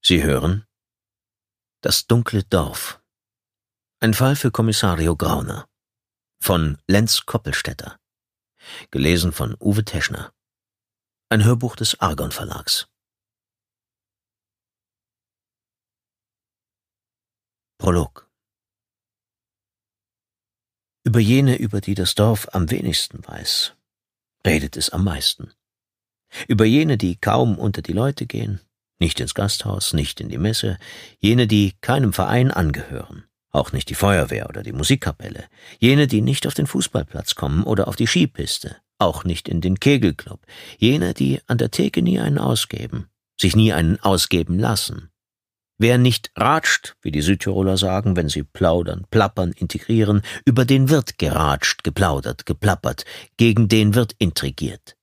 Sie hören Das dunkle Dorf. Ein Fall für Kommissario Grauner von Lenz Koppelstädter. Gelesen von Uwe Teschner. Ein Hörbuch des Argon Verlags. Prolog. Über jene, über die das Dorf am wenigsten weiß, redet es am meisten. Über jene, die kaum unter die Leute gehen, nicht ins Gasthaus, nicht in die Messe, jene, die keinem Verein angehören, auch nicht die Feuerwehr oder die Musikkapelle, jene, die nicht auf den Fußballplatz kommen oder auf die Skipiste, auch nicht in den Kegelclub, jene, die an der Theke nie einen ausgeben, sich nie einen ausgeben lassen. Wer nicht ratscht, wie die Südtiroler sagen, wenn sie plaudern, plappern, integrieren, über den wird geratscht, geplaudert, geplappert, gegen den wird intrigiert.